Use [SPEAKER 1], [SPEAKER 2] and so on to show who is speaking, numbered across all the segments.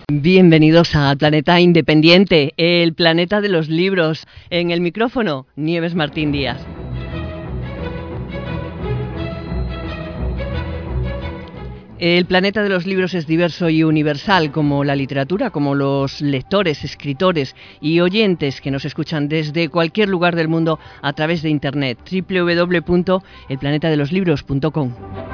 [SPEAKER 1] Bienvenidos a Planeta Independiente, el planeta de los libros. En el micrófono, Nieves Martín Díaz. El planeta de los libros es diverso y universal, como la literatura, como los lectores, escritores y oyentes que nos escuchan desde cualquier lugar del mundo a través de internet, www.elplanetadeloslibros.com.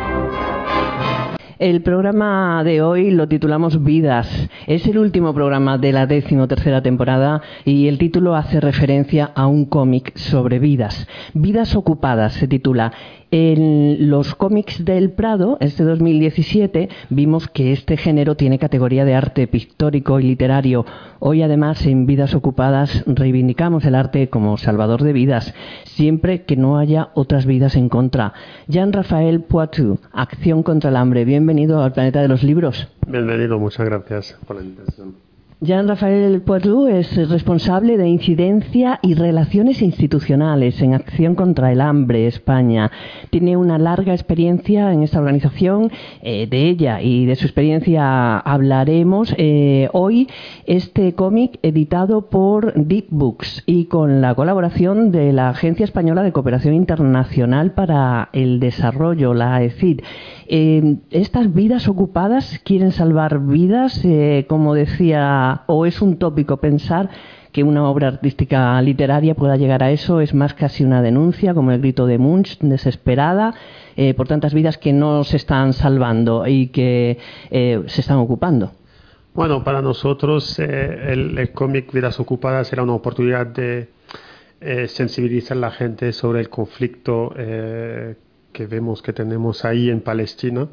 [SPEAKER 1] El programa de hoy lo titulamos Vidas. Es el último programa de la 13ª temporada y el título hace referencia a un cómic sobre vidas. Vidas ocupadas se titula. En los cómics del Prado, este 2017, vimos que este género tiene categoría de arte pictórico y literario. Hoy, además, en Vidas Ocupadas, reivindicamos el arte como salvador de vidas, siempre que no haya otras vidas en contra. Jean-Raphael Poitou, Acción contra el hambre. Bienvenido al Planeta de los Libros.
[SPEAKER 2] Bienvenido, muchas gracias por la invitación.
[SPEAKER 1] Jean-Raphael Poitou es responsable de incidencia y relaciones institucionales en Acción contra el Hambre, España. Tiene una larga experiencia en esta organización, de ella y de su experiencia hablaremos. Hoy este cómic editado por Deep Books y con la colaboración de la Agencia Española de Cooperación Internacional para el Desarrollo, la AECID. Estas vidas ocupadas quieren salvar vidas, como decía, o es un tópico pensar que una obra artística literaria pueda llegar a eso, es más casi una denuncia, como el grito de Munch, desesperada, por tantas vidas que no se están salvando y que se están ocupando.
[SPEAKER 2] Bueno, para nosotros el cómic Vidas Ocupadas era una oportunidad de sensibilizar a la gente sobre el conflicto que vemos que tenemos ahí en Palestina.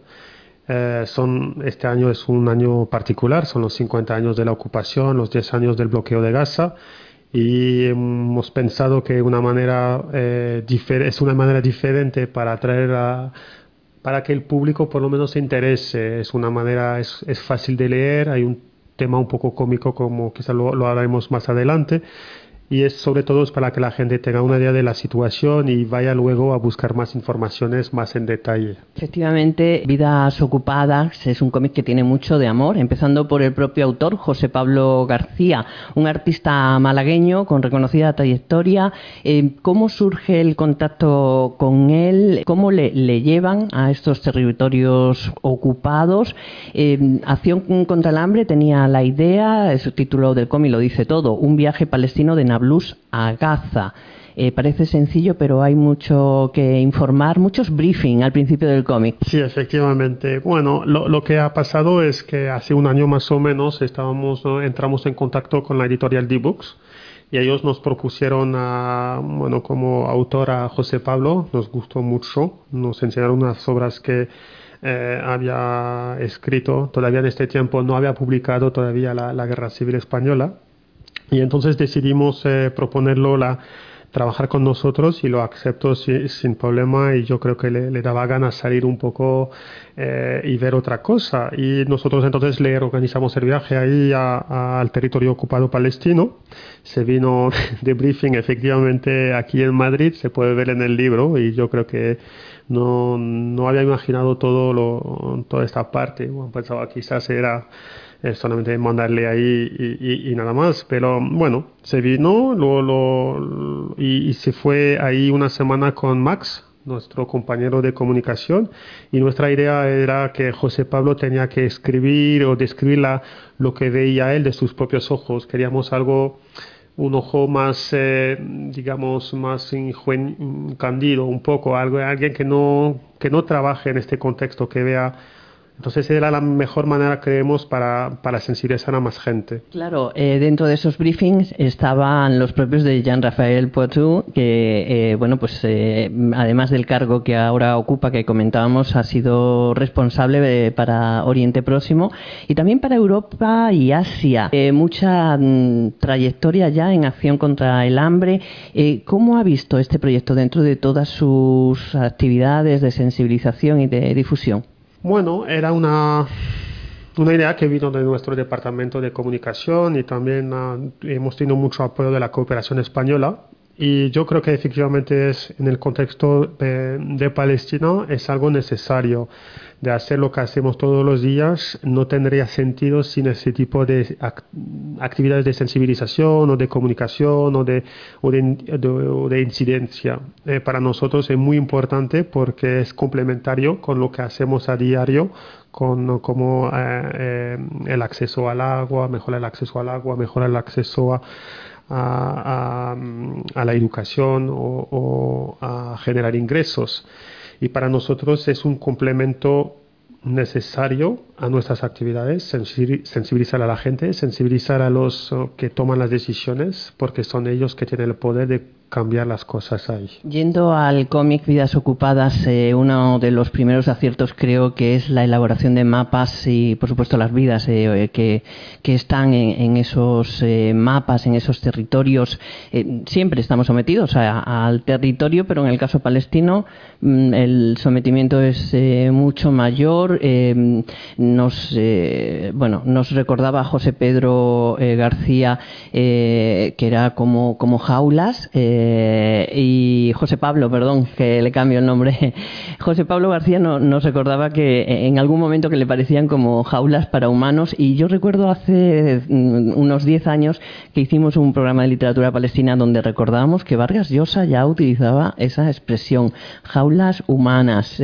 [SPEAKER 2] Este año es un año particular, son los 50 años de la ocupación, los 10 años del bloqueo de Gaza, y hemos pensado que es una manera diferente para para que el público por lo menos se interese. Es una manera, es fácil de leer, hay un tema un poco cómico, como quizá lo haremos más adelante. Y es sobre todo para que la gente tenga una idea de la situación y vaya luego a buscar más informaciones más en detalle.
[SPEAKER 1] Efectivamente, Vidas Ocupadas es un cómic que tiene mucho de amor, empezando por el propio autor, José Pablo García, un artista malagueño con reconocida trayectoria. ¿Cómo surge el contacto con él? ¿Cómo le llevan a estos territorios ocupados? Acción contra el hambre tenía la idea, el título del cómic lo dice todo, un viaje palestino de Nablus a Gaza. Parece sencillo, pero hay mucho que informar, muchos briefing al principio del cómic.
[SPEAKER 2] Sí, efectivamente. Bueno, lo que ha pasado es que hace un año más o menos entramos en contacto con la editorial D-Books y ellos nos propusieron como autor a José Pablo. Nos gustó mucho, nos enseñaron unas obras que había escrito. Todavía en este tiempo no había publicado todavía la Guerra Civil Española. Y entonces decidimos proponerlo, trabajar con nosotros, y lo aceptó sin problema, y yo creo que le daba ganas salir un poco y ver otra cosa. Y nosotros entonces le organizamos el viaje ahí al territorio ocupado palestino. Se vino de briefing efectivamente aquí en Madrid, se puede ver en el libro, y yo creo que no había imaginado toda esta parte. Bueno, pensaba quizás era solamente mandarle ahí y nada más, pero bueno, se vino y se fue ahí una semana con Max, nuestro compañero de comunicación, y nuestra idea era que José Pablo tenía que escribir o describir lo que veía él de sus propios ojos. Queríamos un ojo más, digamos, más cándido un poco, alguien que no trabaje en este contexto, que vea. Entonces era la mejor manera, creemos, para sensibilizar a más gente.
[SPEAKER 1] Claro, dentro de esos briefings estaban los propios de Jean-Raphael Poitou, que, además del cargo que ahora ocupa, que comentábamos, ha sido responsable para Oriente Próximo y también para Europa y Asia. Mucha trayectoria ya en Acción contra el Hambre. ¿Cómo ha visto este proyecto dentro de todas sus actividades de sensibilización y de difusión?
[SPEAKER 2] Bueno, era una idea que vino de nuestro departamento de comunicación, y también hemos tenido mucho apoyo de la cooperación española, Y yo creo que efectivamente es en el contexto de Palestina es algo necesario de hacer lo que hacemos todos los días. No tendría sentido sin ese tipo de actividades de sensibilización o de comunicación o de incidencia. Para nosotros es muy importante porque es complementario con lo que hacemos a diario, como el acceso al agua, mejorar el acceso al agua, mejorar el acceso a la educación o a generar ingresos. Y para nosotros es un complemento necesario a nuestras actividades, sensibilizar a la gente, sensibilizar a los que toman las decisiones, porque son ellos que tienen el poder de cambiar las cosas ahí.
[SPEAKER 1] Yendo al cómic Vidas Ocupadas, uno de los primeros aciertos creo que es la elaboración de mapas y, por supuesto, las vidas que están en esos mapas, en esos territorios. Siempre estamos sometidos al territorio, pero en el caso palestino el sometimiento es mucho mayor. Nos recordaba José Pedro García que era como jaulas. Y José Pablo, perdón, que le cambio el nombre. José Pablo García nos recordaba que en algún momento que le parecían como jaulas para humanos, y yo recuerdo hace unos 10 años que hicimos un programa de literatura palestina donde recordábamos que Vargas Llosa ya utilizaba esa expresión, jaulas humanas.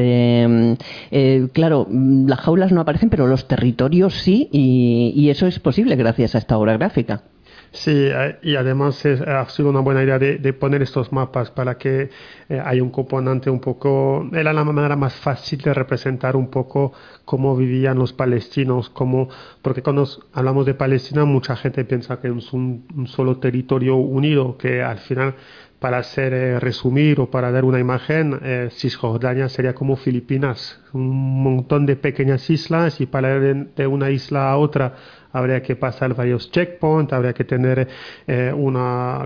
[SPEAKER 1] Claro, las jaulas no aparecen, pero los territorios sí, y eso es posible gracias a esta obra gráfica.
[SPEAKER 2] Sí, y además ha sido una buena idea de poner estos mapas para que haya un componente un poco... Era la manera más fácil de representar un poco cómo vivían los palestinos, porque cuando hablamos de Palestina mucha gente piensa que es un solo territorio unido, que al final, para hacer resumir o para dar una imagen, Cisjordania sería como Filipinas, un montón de pequeñas islas, y para ir de una isla a otra habría que pasar varios checkpoints, habría que tener una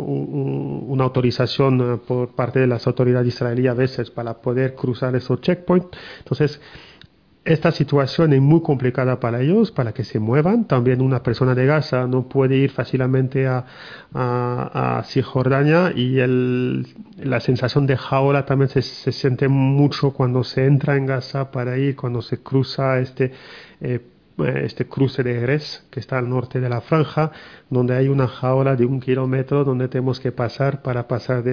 [SPEAKER 2] autorización por parte de las autoridades israelíes a veces para poder cruzar esos checkpoints. Entonces, esta situación es muy complicada para ellos, para que se muevan. También una persona de Gaza no puede ir fácilmente a Cisjordania, y la sensación de jaula también se siente mucho cuando se entra en Gaza para ir, cuando se cruza este cruce de Erez, que está al norte de la franja, donde hay una jaula de 1 kilómetro donde tenemos que pasar para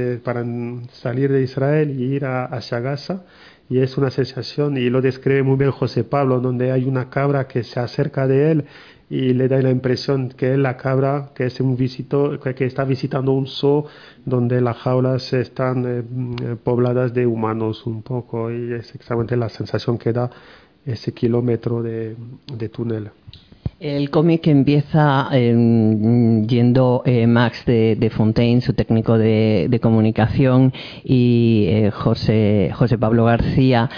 [SPEAKER 2] salir de Israel y ir hacia Gaza. Y es una sensación, y lo describe muy bien José Pablo, donde hay una cabra que se acerca de él y le da la impresión que es la cabra, que es que está visitando un zoo donde las jaulas están pobladas de humanos un poco, y es exactamente la sensación que da ese kilómetro de túnel.
[SPEAKER 1] El cómic empieza yendo Max de Fontaine, su técnico de comunicación, y José Pablo García,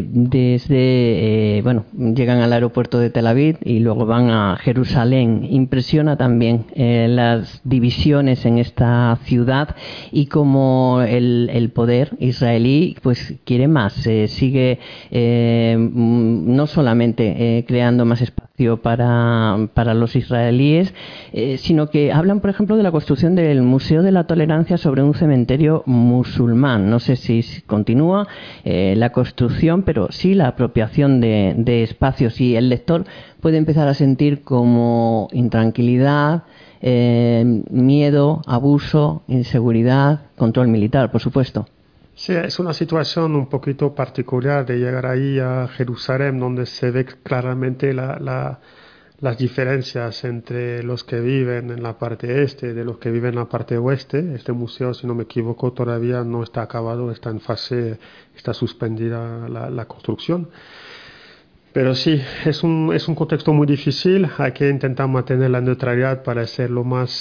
[SPEAKER 1] llegan al aeropuerto de Tel Aviv y luego van a Jerusalén. Impresiona también las divisiones en esta ciudad y cómo el poder israelí pues quiere más, sigue no solamente creando más espacio para los israelíes, sino que hablan, por ejemplo, de la construcción del Museo de la Tolerancia sobre un cementerio musulmán. No sé si continúa la construcción, pero sí la apropiación de espacios, y el lector puede empezar a sentir como intranquilidad, miedo, abuso, inseguridad, control militar, por supuesto.
[SPEAKER 2] Sí, es una situación un poquito particular de llegar ahí a Jerusalén, donde se ve claramente las diferencias entre los que viven en la parte este de los que viven en la parte oeste. Este museo, si no me equivoco, todavía no está acabado, está en fase, está suspendida la construcción. Pero sí, es un contexto muy difícil. Hay que intentar mantener la neutralidad para ser lo más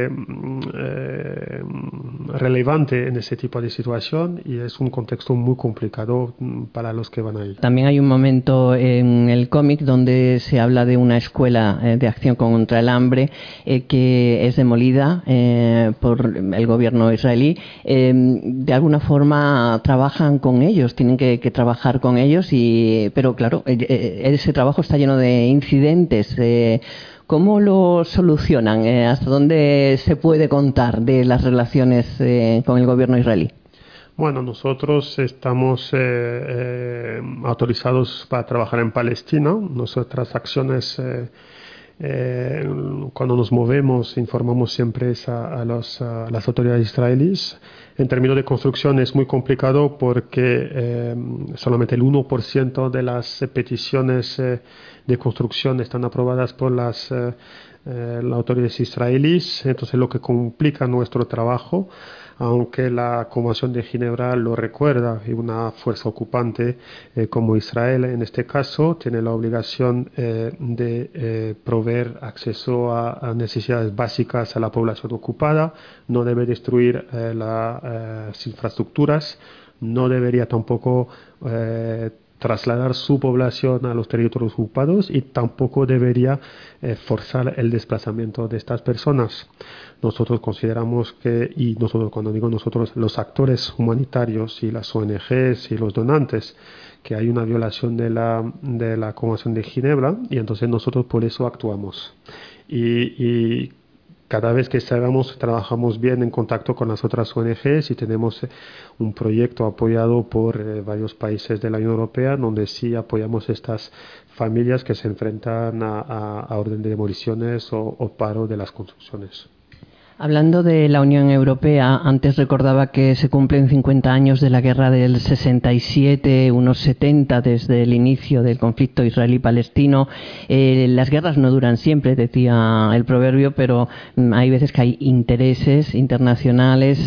[SPEAKER 2] relevante en ese tipo de situación, y es un contexto muy complicado para los que van ahí.
[SPEAKER 1] También hay un momento en el cómic donde se habla de una escuela de acción contra el hambre que es demolida por el gobierno israelí. De alguna forma trabajan con ellos, tienen que trabajar con ellos, pero claro, ese trabajo está lleno de incidentes. ¿Cómo lo solucionan? ¿Hasta dónde se puede contar de las relaciones con el gobierno israelí?
[SPEAKER 2] Bueno, nosotros estamos autorizados para trabajar en Palestina. Nuestras acciones, cuando nos movemos, informamos siempre a las autoridades israelíes. En términos de construcción es muy complicado porque solamente el 1% de las peticiones de construcción están aprobadas por las autoridades israelíes. Entonces, lo que complica nuestro trabajo, aunque la Convención de Ginebra lo recuerda, y una fuerza ocupante como Israel en este caso tiene la obligación de proveer acceso a necesidades básicas a la población ocupada, no debe destruir las infraestructuras, no debería tampoco trasladar su población a los territorios ocupados y tampoco debería forzar el desplazamiento de estas personas. Nosotros consideramos que, y nosotros, cuando digo nosotros, los actores humanitarios y las ONGs y los donantes, que hay una violación de la Convención de Ginebra, y entonces nosotros por eso actuamos. Y cada vez que trabajamos bien en contacto con las otras ONGs y tenemos un proyecto apoyado por varios países de la Unión Europea donde sí apoyamos estas familias que se enfrentan a orden de demoliciones o paro de las construcciones.
[SPEAKER 1] Hablando de la Unión Europea, antes recordaba que se cumplen 50 años de la guerra del 67, unos 70 desde el inicio del conflicto israelí-palestino. Las guerras no duran siempre, decía el proverbio, pero hay veces que hay intereses internacionales.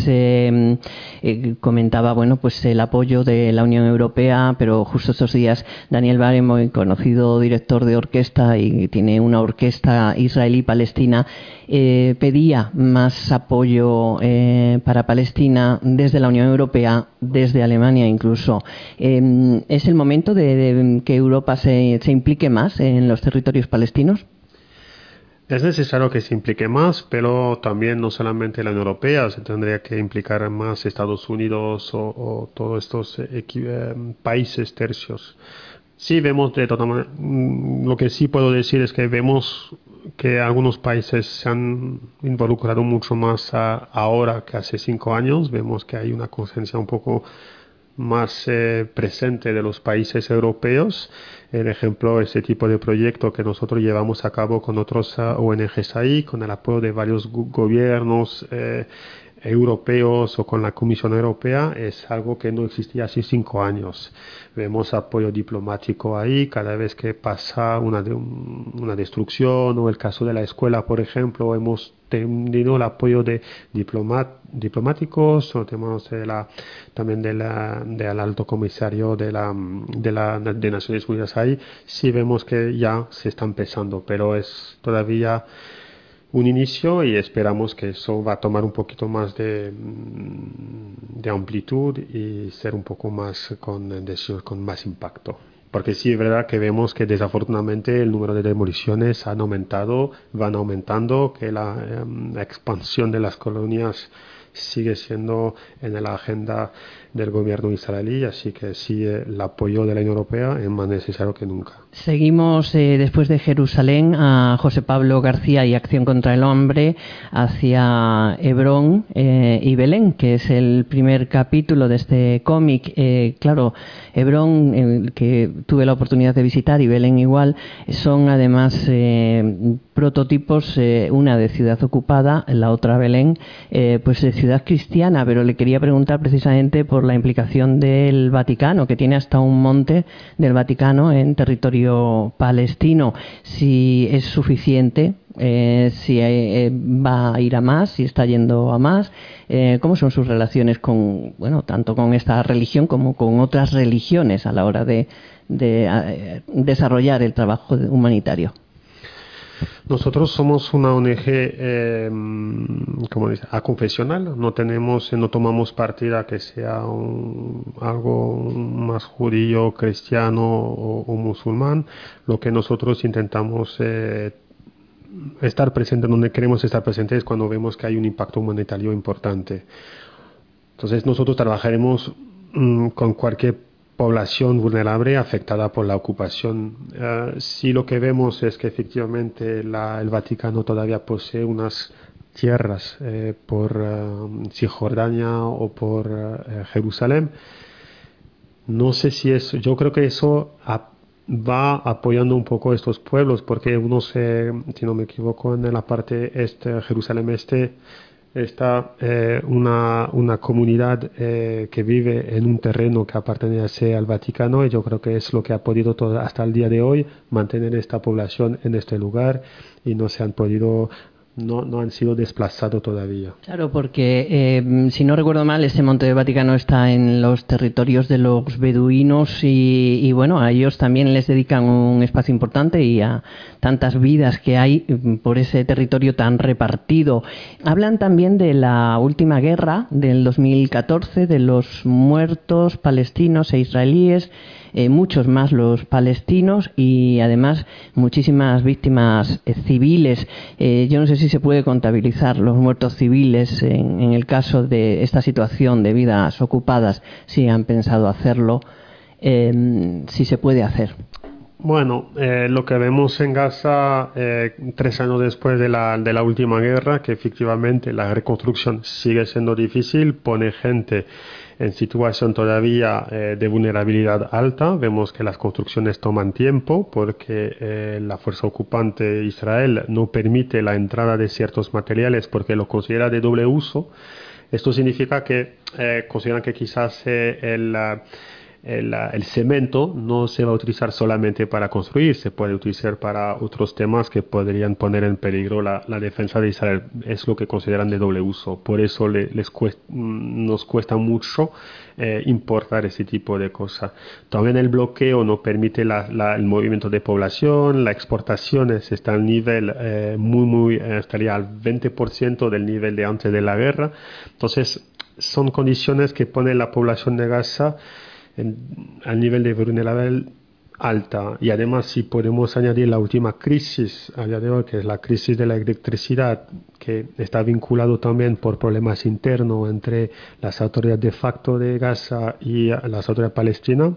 [SPEAKER 1] Comentaba, pues el apoyo de la Unión Europea, pero justo estos días Daniel Barenboim, conocido director de orquesta y tiene una orquesta israelí-palestina, pedía más apoyo para Palestina desde la Unión Europea, desde Alemania incluso. ¿Es el momento de que Europa se implique más en los territorios palestinos?
[SPEAKER 2] Es necesario que se implique más, pero también no solamente la Unión Europea, se tendría que implicar más Estados Unidos o todos estos países tercios. Sí, vemos de todas maneras, lo que sí puedo decir es que vemos que algunos países se han involucrado mucho más ahora que hace 5 años. Vemos que hay una conciencia un poco más presente de los países europeos. El ejemplo, ese tipo de proyecto que nosotros llevamos a cabo con otros ONGs ahí, con el apoyo de varios gobiernos europeos o con la Comisión Europea, es algo que no existía hace 5 años. Vemos apoyo diplomático ahí cada vez que pasa una destrucción, o el caso de la escuela, por ejemplo, hemos tenido el apoyo de diplomáticos, o tenemos también del alto comisario de Naciones Unidas ahí. Sí vemos que ya se está empezando, pero es todavía un inicio y esperamos que eso va a tomar un poquito más de amplitud y ser un poco más con más impacto. Porque sí es verdad que vemos que desafortunadamente el número de demoliciones van aumentando, que la expansión de las colonias sigue siendo en la agenda del gobierno israelí, así que sí, el apoyo de la Unión Europea es más necesario que nunca.
[SPEAKER 1] Seguimos después de Jerusalén a José Pablo García y Acción contra el Hambre hacia Hebrón y Belén, que es el primer capítulo de este cómic. Claro, Hebrón, que tuve la oportunidad de visitar, y Belén igual, son además prototipos, una de ciudad ocupada, la otra Belén, pues de ciudad cristiana, pero le quería preguntar precisamente por la implicación del Vaticano, que tiene hasta un monte del Vaticano en territorio palestino, si es suficiente, si va a ir a más, si está yendo a más, cómo son sus relaciones con, tanto con esta religión como con otras religiones a la hora de desarrollar el trabajo humanitario.
[SPEAKER 2] Nosotros somos una ONG aconfesional, no tomamos partida que sea algo más judío, cristiano o musulmán. Lo que nosotros intentamos estar presente donde queremos estar presentes es cuando vemos que hay un impacto humanitario importante. Entonces nosotros trabajaremos con cualquier población vulnerable afectada por la ocupación. Sí, lo que vemos es que efectivamente el Vaticano todavía posee unas tierras por Cisjordania o por Jerusalén. No sé si es, yo creo que eso va apoyando un poco estos pueblos, porque si no me equivoco, en la parte este, Jerusalén este, está una comunidad que vive en un terreno que pertenece al Vaticano, y yo creo que es lo que ha podido hasta el día de hoy mantener esta población en este lugar, y no han sido desplazados todavía.
[SPEAKER 1] Claro, porque si no recuerdo mal, ese Monte del Vaticano está en los territorios de los beduinos y bueno, a ellos también les dedican un espacio importante y a tantas vidas que hay por ese territorio tan repartido. Hablan también de la última guerra del 2014, de los muertos palestinos e israelíes, muchos más los palestinos y además muchísimas víctimas civiles. Yo no sé si se puede contabilizar los muertos civiles en el caso de esta situación de vidas ocupadas, si han pensado hacerlo, si se puede hacer.
[SPEAKER 2] Bueno, lo que vemos en Gaza 3 años después de la última guerra, que efectivamente la reconstrucción sigue siendo difícil, pone gente en situación todavía de vulnerabilidad alta. Vemos que las construcciones toman tiempo porque la fuerza ocupante Israel no permite la entrada de ciertos materiales porque lo considera de doble uso. Esto significa que consideran que quizás el cemento no se va a utilizar solamente para construir, se puede utilizar para otros temas que podrían poner en peligro la defensa de Israel. Es lo que consideran de doble uso. Por eso nos cuesta mucho importar ese tipo de cosas. También el bloqueo no permite el movimiento de población, las exportaciones están al nivel estaría al 20% del nivel de antes de la guerra. Entonces, son condiciones que ponen la población de Gaza al nivel de vulnerabilidad alta. Y además, si podemos añadir la última crisis a día de hoy, que es la crisis de la electricidad, que está vinculado también por problemas internos entre las autoridades de facto de Gaza y las autoridades palestinas,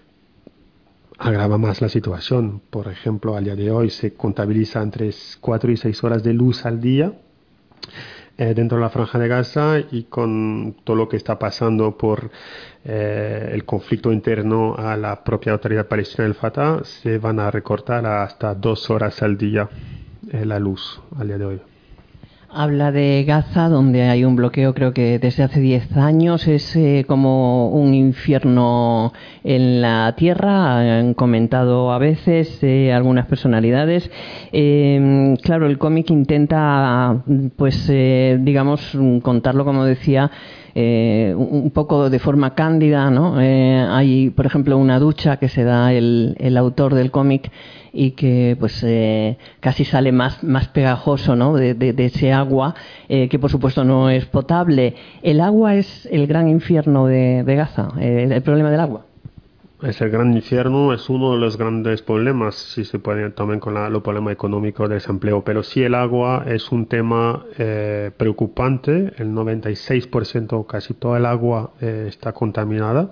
[SPEAKER 2] agrava más la situación. Por ejemplo, a día de hoy se contabiliza entre 4 y 6 horas de luz al día dentro de la Franja de Gaza, y con todo lo que está pasando por el conflicto interno a la propia autoridad palestina del Fatah, se van a recortar hasta 2 horas al día la luz al día de hoy.
[SPEAKER 1] Habla de Gaza, donde hay un bloqueo, creo que desde hace 10 años. Es como un infierno en la tierra, han comentado a veces algunas personalidades. Claro, el cómic intenta, digamos, contarlo, como decía, un poco de forma cándida, ¿no? Hay, por ejemplo, una ducha que se da el autor del cómic y que pues casi sale más pegajoso, ¿no? de ese agua que por supuesto no es potable. ¿El agua es el gran infierno de Gaza? ¿El problema del agua?
[SPEAKER 2] Es el gran infierno, es uno de los grandes problemas, si se puede también con el problema económico del desempleo, pero sí el agua es un tema preocupante. El 96%, casi toda el agua está contaminada.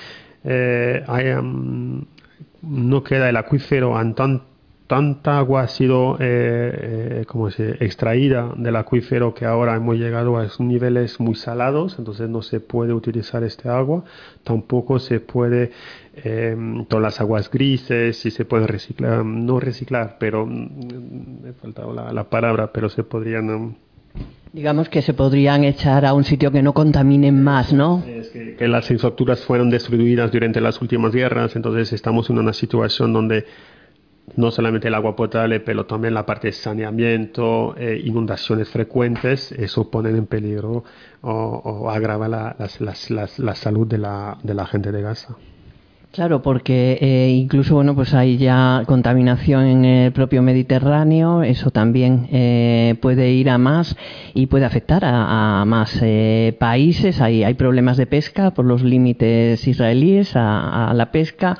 [SPEAKER 2] No queda el acuífero, tanta agua ha sido extraída del acuífero que ahora hemos llegado a niveles muy salados, entonces no se puede utilizar este agua. Tampoco se puede todas las aguas grises, si se pueden reciclar, no reciclar, pero me ha faltado la palabra, pero se podrían
[SPEAKER 1] digamos que se podrían echar a un sitio que no contaminen más, ¿no?
[SPEAKER 2] Es que las infraestructuras fueron destruidas durante las últimas guerras, entonces estamos en una situación donde no solamente el agua potable, pero también la parte de saneamiento, inundaciones frecuentes, eso pone en peligro o agrava la salud de la gente de Gaza.
[SPEAKER 1] Claro, porque incluso bueno, pues hay ya contaminación en el propio Mediterráneo, eso también puede ir a más y puede afectar a más países. Hay problemas de pesca por los límites israelíes a la pesca.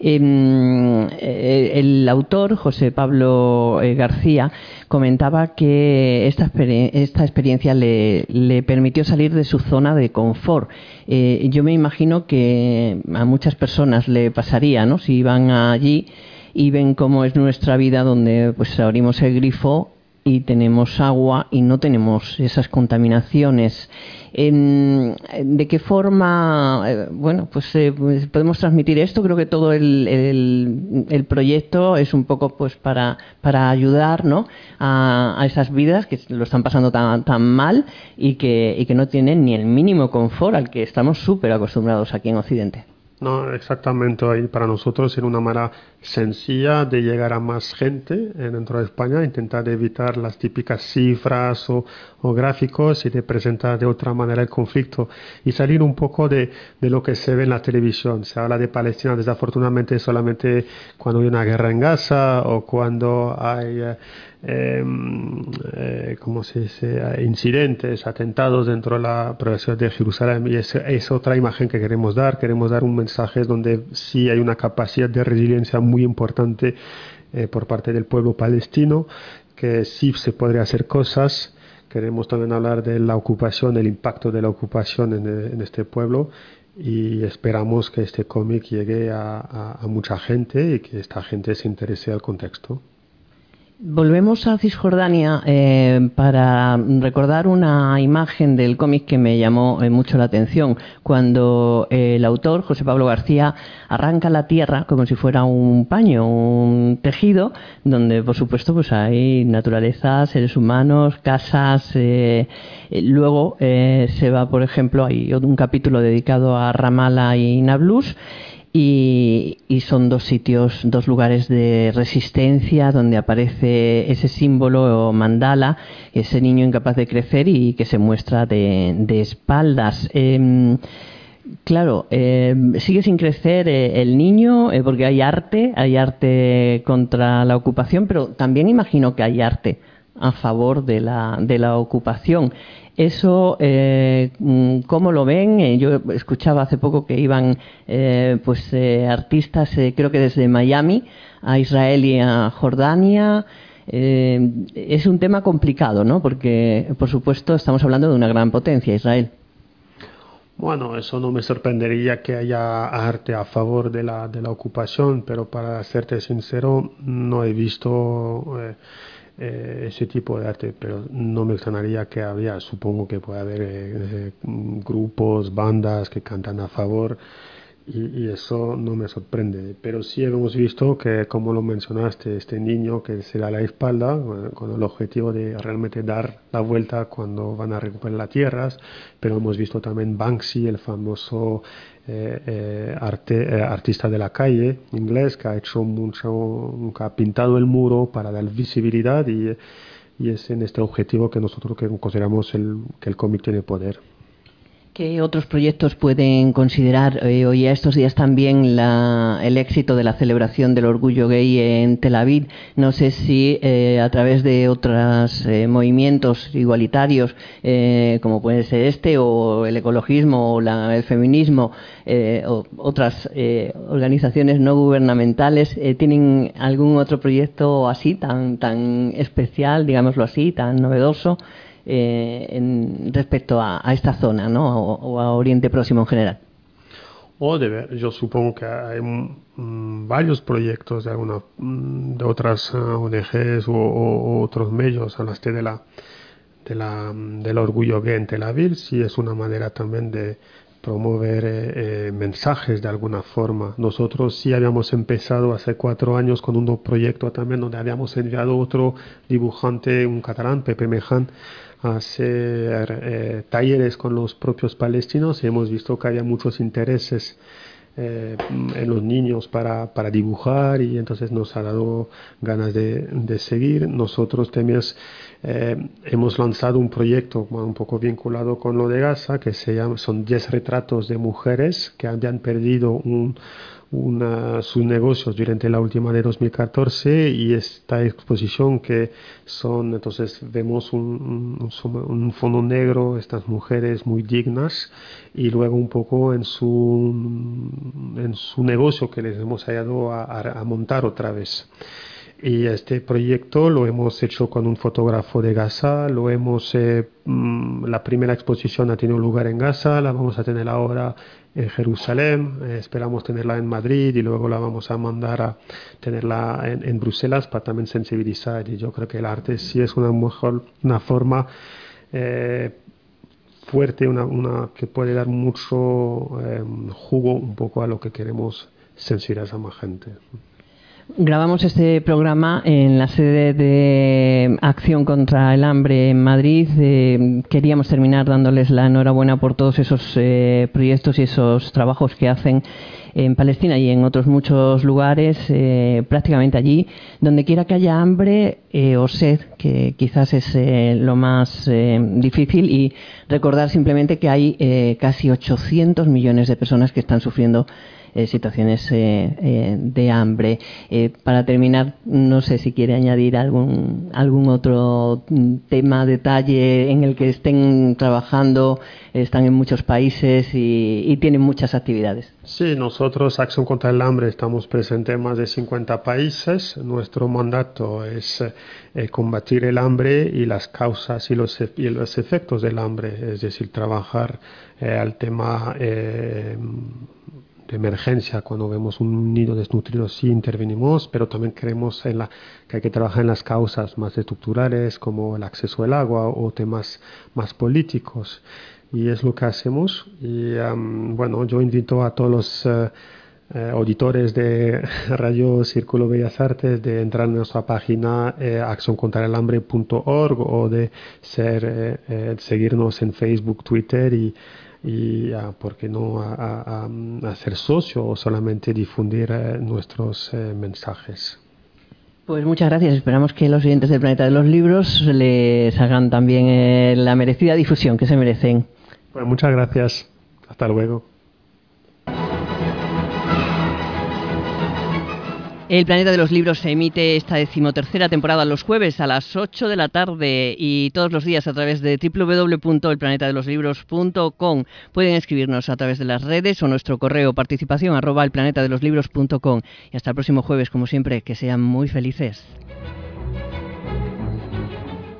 [SPEAKER 1] El autor, José Pablo García, comentaba que esta experiencia le permitió salir de su zona de confort. Yo me imagino que a muchas personas le pasaría, ¿no? Si van allí y ven cómo es nuestra vida, donde pues abrimos el grifo y tenemos agua y no tenemos esas contaminaciones. ¿De qué forma pues podemos transmitir esto? Creo que todo el proyecto es un poco pues para ayudar, ¿no? a esas vidas que lo están pasando tan mal y que no tienen ni el mínimo confort al que estamos súper acostumbrados aquí en Occidente.
[SPEAKER 2] No, exactamente. Y para nosotros era una manera sencilla de llegar a más gente dentro de España, intentar evitar las típicas cifras o gráficos y de presentar de otra manera el conflicto y salir un poco de lo que se ve en la televisión. Se habla de Palestina desafortunadamente solamente cuando hay una guerra en Gaza o cuando hay ¿cómo se dice? Incidentes, atentados dentro de la provincia de Jerusalén, y es otra imagen que queremos dar. Queremos dar un mensaje donde sí hay una capacidad de resiliencia muy importante por parte del pueblo palestino, que sí se podría hacer cosas. Queremos también hablar de la ocupación, el impacto de la ocupación en este pueblo, y esperamos que este cómic llegue a mucha gente y que esta gente se interese al contexto.
[SPEAKER 1] Volvemos a Cisjordania para recordar una imagen del cómic que me llamó mucho la atención. Cuando el autor, José Pablo García, arranca la tierra como si fuera un paño, un tejido, donde por supuesto pues hay naturaleza, seres humanos, casas. Luego se va, por ejemplo, hay un capítulo dedicado a Ramallah y Nablus. Y son dos sitios, dos lugares de resistencia donde aparece ese símbolo o mandala, ese niño incapaz de crecer y que se muestra de espaldas. Claro, sigue sin crecer el niño porque hay arte contra la ocupación, pero también imagino que hay arte a favor de la ocupación. Eso, ¿cómo lo ven? Yo escuchaba hace poco que iban artistas, creo que desde Miami a Israel y a Jordania. Es un tema complicado, ¿no? Porque, por supuesto, estamos hablando de una gran potencia, Israel.
[SPEAKER 2] Bueno, eso no me sorprendería que haya arte a favor de la ocupación, pero para serte sincero, no he visto ese tipo de arte, pero no me extrañaría que había. Supongo que puede haber grupos, bandas que cantan a favor, y eso no me sorprende. Pero sí hemos visto que, como lo mencionaste, este niño que se da la espalda con el objetivo de realmente dar la vuelta cuando van a recuperar las tierras. Pero hemos visto también Banksy, el famoso artista de la calle inglés, que ha hecho que ha pintado el muro para dar visibilidad, y es en este objetivo que nosotros consideramos que el cómic tiene poder.
[SPEAKER 1] ¿Qué otros proyectos pueden considerar? Hoy a estos días también el éxito de la celebración del orgullo gay en Tel Aviv. No sé si a través de otros movimientos igualitarios, como puede ser este, o el ecologismo, o el feminismo, o otras organizaciones no gubernamentales, ¿tienen algún otro proyecto así, tan especial, digámoslo así, tan novedoso? Respecto a esta zona, ¿no? O a Oriente Próximo en general.
[SPEAKER 2] Yo supongo que hay varios proyectos de otras ONGs o otros medios. Hablaste del orgullo gay en Tel Aviv. Sí, es una manera también de promover mensajes de alguna forma. Nosotros sí habíamos empezado hace 4 años con un proyecto también donde habíamos enviado otro dibujante, un catalán, Pepe Mejan, a hacer talleres con los propios palestinos, y hemos visto que había muchos intereses en los niños para dibujar, y entonces nos ha dado ganas de seguir. Nosotros también hemos lanzado un proyecto un poco vinculado con lo de Gaza, que son 10 retratos de mujeres que habían perdido sus negocios durante la última de 2014, y esta exposición que son, entonces vemos un fondo negro, estas mujeres muy dignas, y luego un poco en su negocio que les hemos ayudado a montar otra vez. Y este proyecto lo hemos hecho con un fotógrafo de Gaza, la primera exposición ha tenido lugar en Gaza, la vamos a tener ahora en Jerusalén, esperamos tenerla en Madrid y luego la vamos a mandar a tenerla en Bruselas para también sensibilizar. Y yo creo que el arte sí es una forma fuerte, una que puede dar mucho jugo un poco a lo que queremos sensibilizar a más gente.
[SPEAKER 1] Grabamos este programa en la sede de Acción contra el Hambre en Madrid. Queríamos terminar dándoles la enhorabuena por todos esos proyectos y esos trabajos que hacen en Palestina y en otros muchos lugares, prácticamente allí, donde quiera que haya hambre o sed, que quizás es lo más difícil, y recordar simplemente que hay casi 800 millones de personas que están sufriendo situaciones de hambre. Para terminar, no sé si quiere añadir algún otro tema, detalle en el que estén trabajando. Están en muchos países y tienen muchas actividades.
[SPEAKER 2] Sí, nosotros, Acción contra el Hambre, estamos presentes en más de 50 países. Nuestro mandato es combatir el hambre y las causas y los efectos del hambre, es decir, trabajar al tema de emergencia. Cuando vemos un niño desnutrido, sí intervenimos, pero también creemos que hay que trabajar en las causas más estructurales, como el acceso al agua o temas más políticos. Y es lo que hacemos. Y bueno, yo invito a todos los auditores de Radio Círculo Bellas Artes de entrar en nuestra página accioncontraelhambre.org o de seguirnos en Facebook, Twitter y ¿por qué no a ser socio o solamente difundir nuestros mensajes?
[SPEAKER 1] Pues muchas gracias. Esperamos que los oyentes del Planeta de los Libros les hagan también la merecida difusión que se merecen.
[SPEAKER 2] Pues muchas gracias. Hasta luego.
[SPEAKER 1] El Planeta de los Libros se emite esta 13ª temporada los jueves a las 8 de la tarde y todos los días a través de www.elplanetadeloslibros.com. Pueden escribirnos a través de las redes o nuestro correo participación@elplanetadeloslibros.com. Y hasta el próximo jueves, como siempre, que sean muy felices.